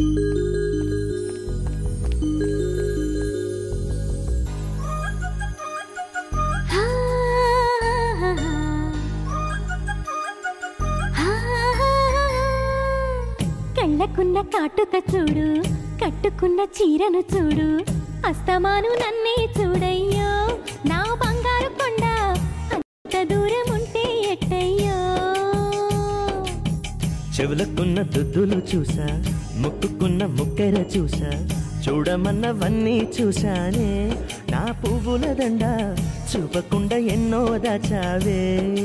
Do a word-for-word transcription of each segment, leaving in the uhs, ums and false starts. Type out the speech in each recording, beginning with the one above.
కళ్ళకున్న కాటుక చూడు, కట్టుకున్న చీరను చూడు, అస్తమాను నన్నే చూడయ్యో నా బంగారు కొండ, అంత దూరం ఉంటే ఎట్టయ్యో. చెవులకున్న దుద్దులు చూసా, ముక్కుకున్న ముక్కెర చూసా, చూడమన్నవన్నీ చూశానే నా పువ్వుల దండ, చూపకుండా ఎన్నో దాచావే.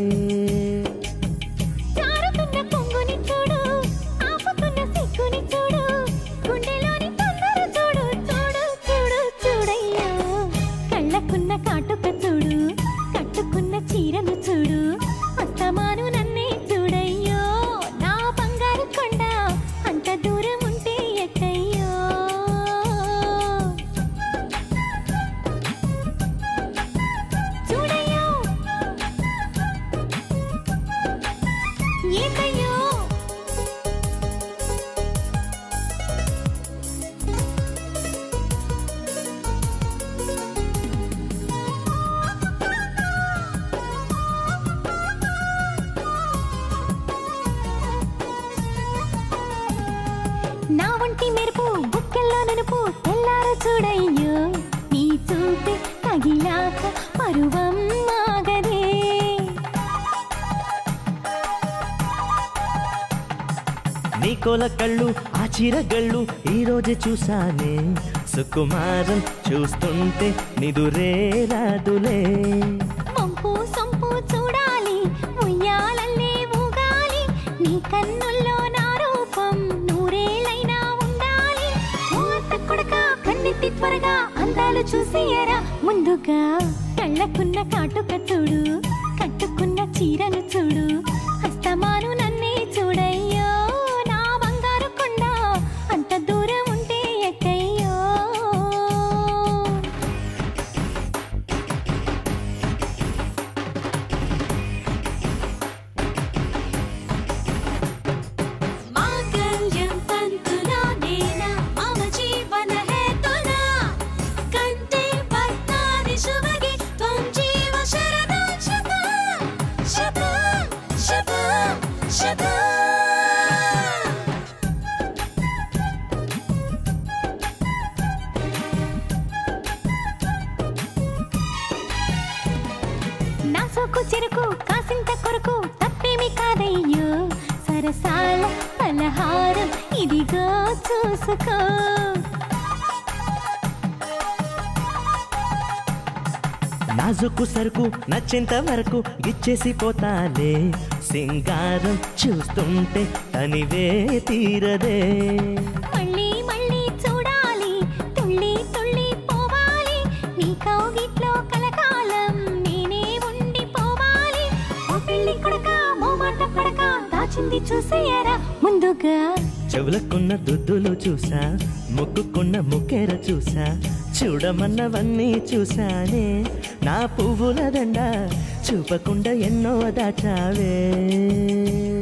కాటుక చూడు, కట్టుకున్న చీరను చూడు, అస్తమాను నన్నే చూడయ్యో నా బంగారు కొండ, అంత దూరం ఉంటే ఎట్టయ్యో. చూడయ్యో ఏంటయ్యో నా వంటి మెరుపు బుక్కెల్లో నలుపు తెల్లారు చూడయ్యో, నీ చూపే తగిలాక పరువం ఆగదే. నీ కోల కళ్ళు ఆ చీరగళ్ళు ఈ రోజే చూసానే, సుకుమారం చూస్తుంటే నిదురే రాదులే. వంపు సొంపు చూడాలి, ఉయ్యాలల్లే ఊగాలి, నీ కన్నుల్లో నా రూపం నూరేళ్ళైనా ఉండాలి. మూత కొడక కన్నెత్తి త్వరగా అందాలు చూసేయరా ముందుగా. కళ్ళకున్న కాటుక చూడు, కట్టుకున్న చీరను చూడు, అస్తమాను నన్నే చూడయ్యో నా బంగారు కొండ, అంత దూరం ఉంటే ఎట్టయ్యో. నా సోకు చెరుకు కాసింత కొరకు తప్పేమి కాదయ్యో, సరసాల పలహారం ఇదిగో చూసుకో. నాజుకు సరుకు నచ్చేంత వరకు గిచ్చేసి పోతాలే, సింగారం చూస్తుంటే తనివే తీరదే. మళ్ళీ మళ్ళీ చూడాలి, తుళ్ళి తుళ్ళి పోవాలి, నీ కౌగిట్లో కలకాలం నేనే ఉండిపోవాలి. ఓ పెళ్ళి కొడక మోమాట పడక దాచింది చూసేయరా ముందుగా. చెవులకున్న దుద్దులు చూసా, ముక్కుకున్న ముక్కెర చూసా, చూడమన్నవన్నీ చూసానే నా పువ్వుల దండ, చూపకుండా ఎన్నో దాచావే.